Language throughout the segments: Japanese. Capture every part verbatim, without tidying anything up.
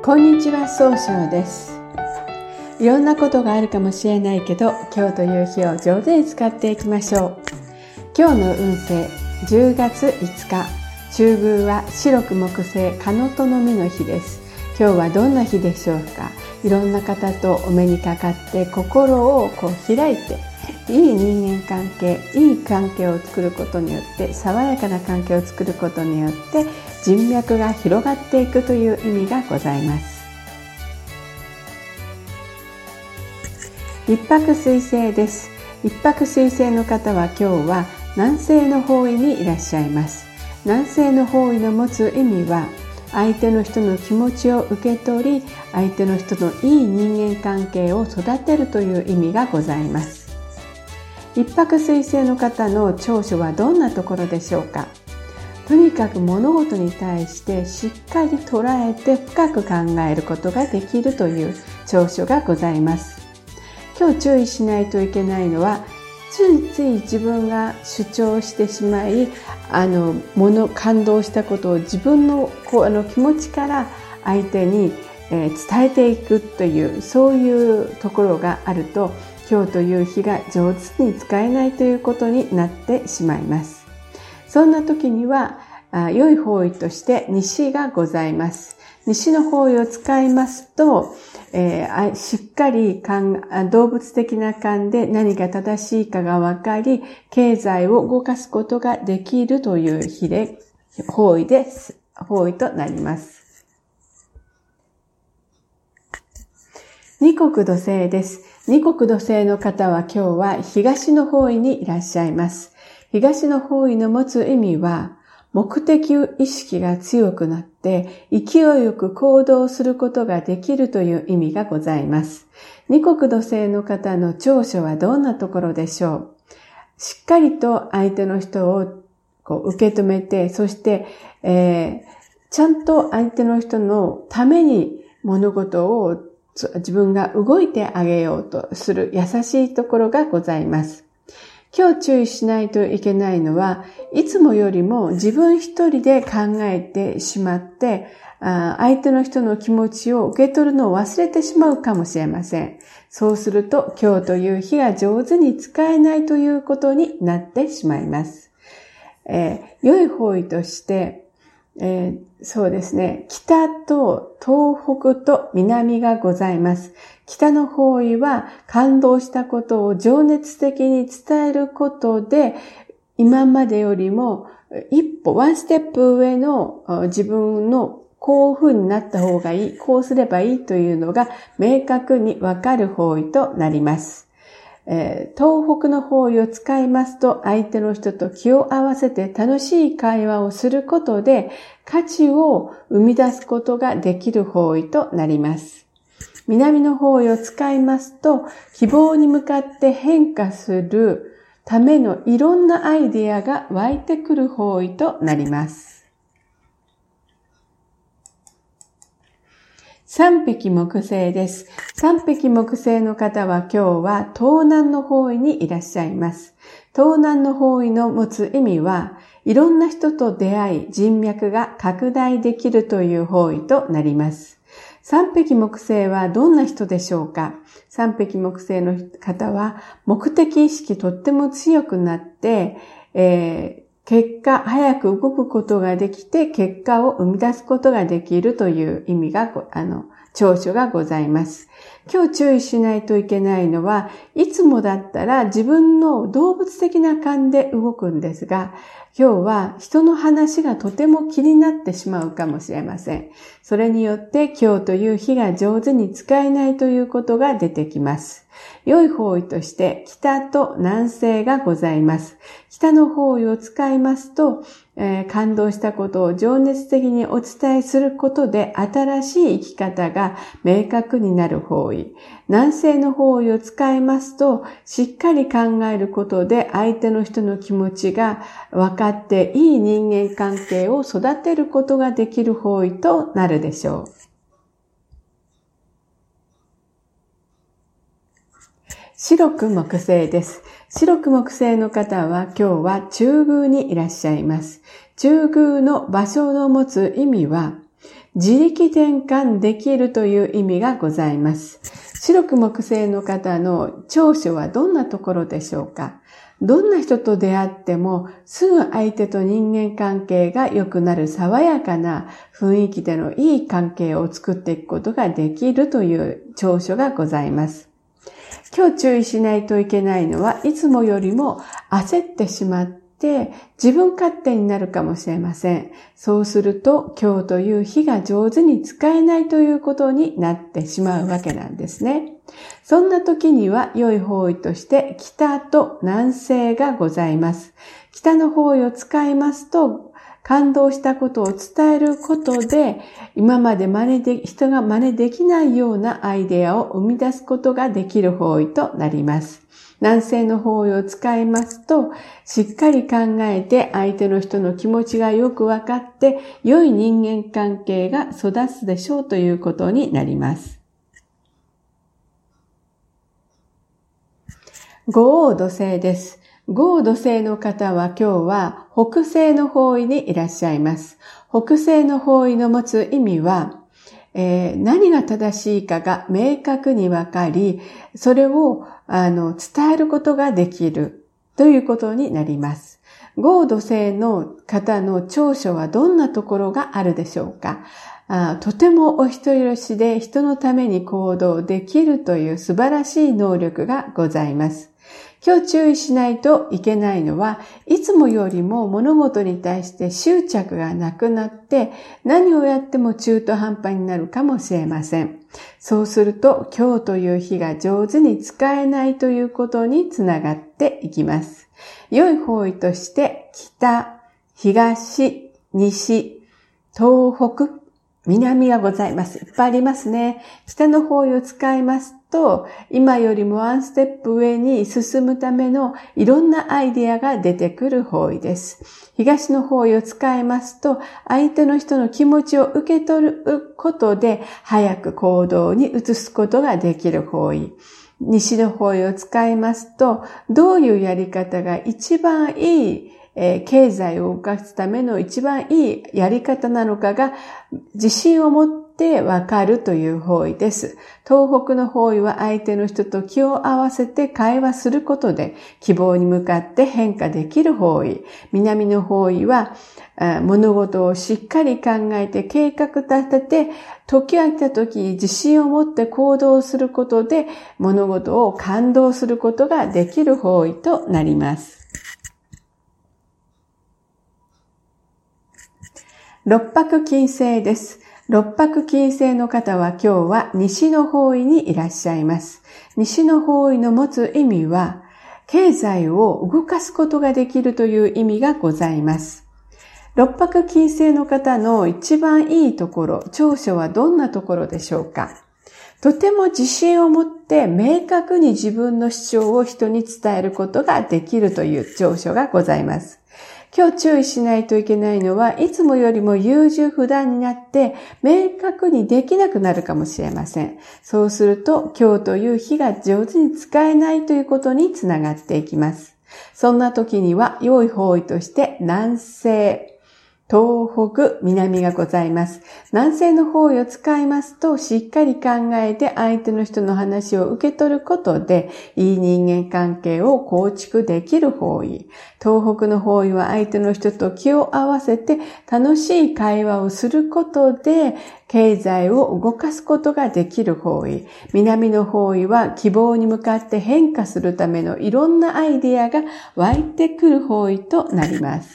こんにちは、総称です。いろんなことがあるかもしれないけど、今日という日を上手に使っていきましょう。今日の運勢、じゅうがついつか、中宮は白く木星カノトの実の日です。今日はどんな日でしょうか。いろんな方とお目にかかって心をこう開いて、いい人間関係、いい関係を作ることによって、爽やかな関係を作ることによって人脈が広がっていくという意味がございます。一泊水星です。一泊水星の方は今日は南西の方位にいらっしゃいます。南西の方位の持つ意味は、相手の人の気持ちを受け取り、相手の人のいい人間関係を育てるという意味がございます。一泊水星の方の長所はどんなところでしょうか。とにかく物事に対してしっかり捉えて深く考えることができるという長所がございます。今日注意しないといけないのは、ついつい自分が主張してしまい、あの物感動したことを自分のこうあの気持ちから相手に、えー、伝えていくという、そういうところがあると、今日という日が上手に使えないということになってしまいます。そんな時には、あ良い方位として西がございます。西の方位を使いますと、えー、しっかり感動物的な感で何が正しいかが分かり、経済を動かすことができるという日で、方位です。方位となります。二国土星です。二国土星の方は今日は東の方位にいらっしゃいます。東の方位の持つ意味は、目的意識が強くなって勢いよく行動することができるという意味がございます。二国土星の方の長所はどんなところでしょう。しっかりと相手の人をこう受け止めて、そして、えー、ちゃんと相手の人のために物事を自分が動いてあげようとする優しいところがございます。今日注意しないといけないのは、いつもよりも自分一人で考えてしまって、相手の人の気持ちを受け取るのを忘れてしまうかもしれません。そうすると、今日という日が上手に使えないということになってしまいます。えー、良い方位として、えー、そうですね。北と東北と南がございます。北の方位は感動したことを情熱的に伝えることで、今までよりも一歩、ワンステップ上の自分のこういう風になった方がいい、こうすればいいというのが明確にわかる方位となります。えー、東北の方位を使いますと、相手の人と気を合わせて楽しい会話をすることで価値を生み出すことができる方位となります。南の方位を使いますと、希望に向かって変化するためのいろんなアイデアが湧いてくる方位となります。三匹木星です。三匹木星の方は今日は東南の方位にいらっしゃいます。東南の方位の持つ意味は、いろんな人と出会い人脈が拡大できるという方位となります。三匹木星はどんな人でしょうか。三匹木星の方は目的意識とっても強くなって、えー結果、早く動くことができて、結果を生み出すことができるという意味が、あの、長所がございます。今日注意しないといけないのは、いつもだったら自分の動物的な感で動くんですが、今日は人の話がとても気になってしまうかもしれません。それによって今日という日が上手に使えないということが出てきます。良い方位として北と南西がございます。北の方位を使いますと、えー、感動したことを情熱的にお伝えすることで新しい生き方が明確になる方位。南西の方位を使いますと、しっかり考えることで相手の人の気持ちが分かっていい人間関係を育てることができる方位となるでしょう。白く木星です。白く木星の方は今日は中宮にいらっしゃいます。中宮の場所の持つ意味は、 自力転換できるという意味がございます。白く木星の方の長所はどんなところでしょうか？どんな人と出会ってもすぐ相手と人間関係が良くなる爽やかな雰囲気でのいい関係を作っていくことができるという長所がございます。今日注意しないといけないのは、いつもよりも焦ってしまって自分勝手になるかもしれません。そうすると今日という日が上手に使えないということになってしまうわけなんですね。そんな時には良い方位として北と南西がございます。北の方位を使いますと、感動したことを伝えることで、今まで真似で、人が真似できないようなアイデアを生み出すことができる方位となります。南西の方位を使いますと、しっかり考えて相手の人の気持ちがよくわかって、良い人間関係が育つでしょうということになります。五黄土星です。五黄土星の方は今日は北西の方位にいらっしゃいます。北西の方位の持つ意味は、えー、何が正しいかが明確にわかり、それをあの伝えることができるということになります。五黄土星の方の長所はどんなところがあるでしょうか？あとてもお人よしで人のために行動できるという素晴らしい能力がございます。今日注意しないといけないのは、いつもよりも物事に対して執着がなくなって、何をやっても中途半端になるかもしれません。そうすると、今日という日が上手に使えないということにつながっていきます。良い方位として、北、東、西、東北、南がございます。いっぱいありますね。北の方位を使いますと、今よりもワンステップ上に進むためのいろんなアイデアが出てくる方位です。東の方位を使いますと、相手の人の気持ちを受け取ることで、早く行動に移すことができる方位。西の方位を使いますと、どういうやり方が一番いいえー、経済を動かすための一番いいやり方なのかが自信を持ってわかるという方位です。東北の方位は相手の人と気を合わせて会話することで希望に向かって変化できる方位。南の方位は物事をしっかり考えて計画立てて、時が来た時に自信を持って行動することで物事を感動することができる方位となります。六白金星です。六白金星の方は今日は西の方位にいらっしゃいます。西の方位の持つ意味は、経済を動かすことができるという意味がございます。六白金星の方の一番いいところ、長所はどんなところでしょうか？とても自信を持って明確に自分の主張を人に伝えることができるという長所がございます。今日注意しないといけないのは、いつもよりも優柔不断になって明確にできなくなるかもしれません。そうすると今日という日が上手に使えないということにつながっていきます。そんな時には良い方位として南西、東北、南がございます。南西の方位を使いますと、しっかり考えて相手の人の話を受け取ることで、いい人間関係を構築できる方位。東北の方位は相手の人と気を合わせて楽しい会話をすることで、経済を動かすことができる方位。南の方位は希望に向かって変化するためのいろんなアイデアが湧いてくる方位となります。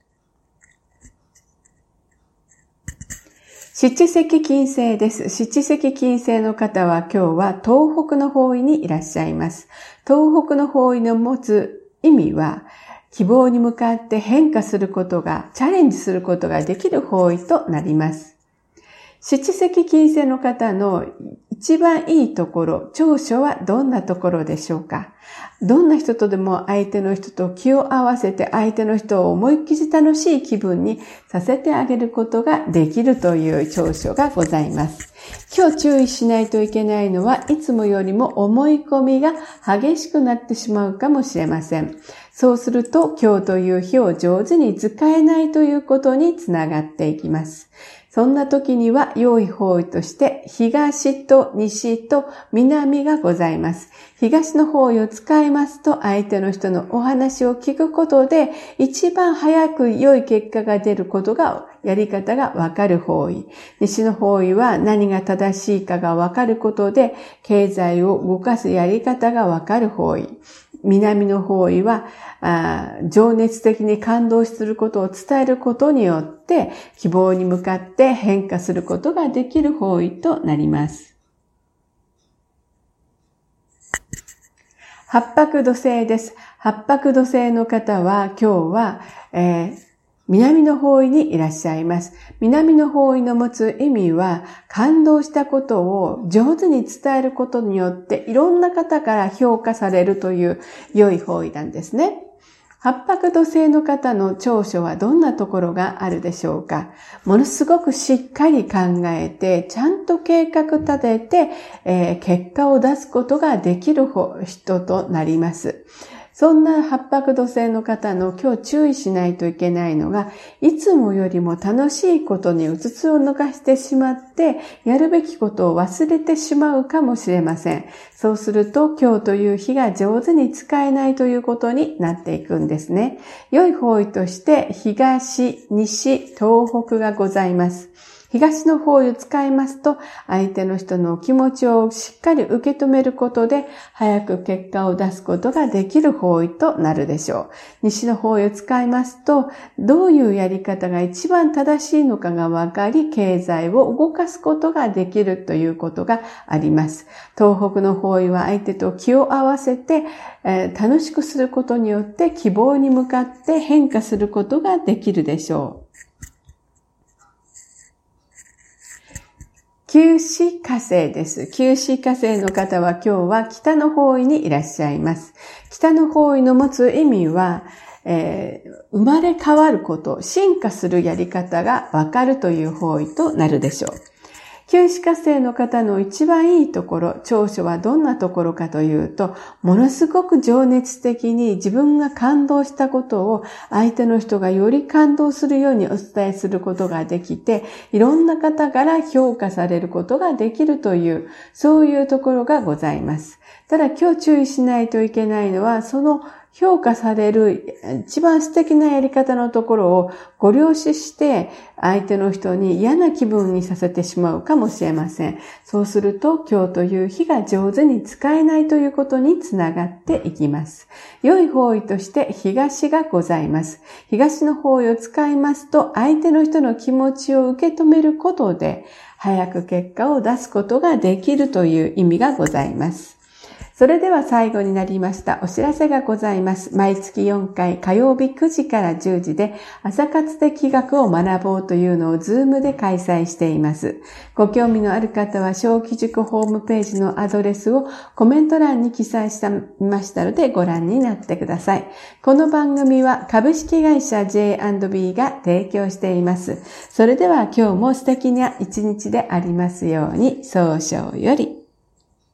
七石金星です。七石金星の方は今日は東北の方位にいらっしゃいます。東北の方位の持つ意味は、希望に向かって変化することが、チャレンジすることができる方位となります。七石金星の方の一番いいところ、長所はどんなところでしょうか？どんな人とでも相手の人と気を合わせて相手の人を思いっきり楽しい気分にさせてあげることができるという長所がございます。今日注意しないといけないのは、いつもよりも思い込みが激しくなってしまうかもしれません。そうすると今日という日を上手に使えないということにつながっていきます。 そんな時には良い方位として東と西と南がございます。東の方位を使いますと相手の人のお話を聞くことで一番早く良い結果が出ることがやり方がわかる方位。西の方位は何が正しいかがわかることで経済を動かすやり方がわかる方位。南の方位はあ情熱的に感動することを伝えることによって希望に向かって変化することができる方位となります。八白土星です。八白土星の方は今日は、えー、南の方位にいらっしゃいます。南の方位の持つ意味は感動したことを上手に伝えることによっていろんな方から評価されるという良い方位なんですね。八白土星の方の長所はどんなところがあるでしょうか。ものすごくしっかり考えて、ちゃんと計画立てて、えー、結果を出すことができる人となります。そんな八白土星の方の今日注意しないといけないのが、いつもよりも楽しいことにうつつを抜かしてしまって、やるべきことを忘れてしまうかもしれません。そうすると今日という日が上手に使えないということになっていくんですね。良い方位として東、西、東北がございます。東の方位を使いますと、相手の人の気持ちをしっかり受け止めることで、早く結果を出すことができる方位となるでしょう。西の方位を使いますと、どういうやり方が一番正しいのかが分かり、経済を動かすことができるということがあります。東北の方位は相手と気を合わせて、えー、楽しくすることによって希望に向かって変化することができるでしょう。九紫火星です。九紫火星の方は今日は北の方位にいらっしゃいます。北の方位の持つ意味は、えー、生まれ変わること、進化するやり方がわかるという方位となるでしょう。九紫火星の方の一番いいところ、長所はどんなところかというと、ものすごく情熱的に自分が感動したことを相手の人がより感動するようにお伝えすることができて、いろんな方から評価されることができるという、そういうところがございます。ただ今日注意しないといけないのは、その評価される一番素敵なやり方のところをご了承して相手の人に嫌な気分にさせてしまうかもしれません。そうすると今日という日が上手に使えないということにつながっていきます。良い方位として東がございます。東の方位を使いますと相手の人の気持ちを受け止めることで早く結果を出すことができるという意味がございます。それでは最後になりました。お知らせがございます。毎月よんかい火曜日くじからじゅうじで朝活で気学を学ぼうというのをズームで開催しています。ご興味のある方は小規塾ホームページのアドレスをコメント欄に記載してみましたのでご覧になってください。この番組は株式会社 ジェイアンドビー が提供しています。それでは今日も素敵な一日でありますように、早々より。